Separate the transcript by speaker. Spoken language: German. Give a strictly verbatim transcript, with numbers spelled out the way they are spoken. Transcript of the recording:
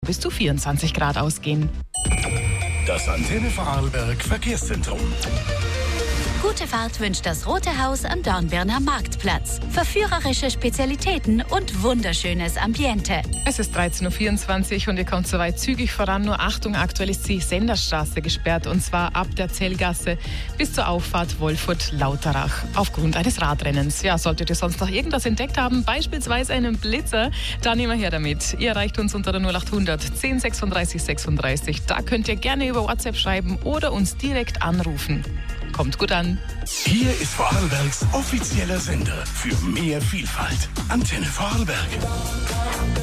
Speaker 1: bis zu vierundzwanzig Grad ausgehen.
Speaker 2: Das Antenne Vorarlberg Verkehrszentrum.
Speaker 3: Gute Fahrt wünscht das Rote Haus am Dornbirner Marktplatz. Verführerische Spezialitäten und wunderschönes Ambiente.
Speaker 1: Es ist dreizehn Uhr vierundzwanzig und ihr kommt soweit zügig voran. Nur Achtung, aktuell ist die Senderstraße gesperrt und zwar ab der Zellgasse bis zur Auffahrt Wolfurt-Lauterach aufgrund eines Radrennens. Ja, solltet ihr sonst noch irgendwas entdeckt haben, beispielsweise einen Blitzer, dann immer her damit. Ihr erreicht uns unter der null acht hundert zehn sechsunddreißig sechsunddreißig. Da könnt ihr gerne über WhatsApp schreiben oder uns direkt anrufen. Kommt gut an.
Speaker 2: Hier ist Vorarlbergs offizieller Sender für mehr Vielfalt. Antenne Vorarlberg.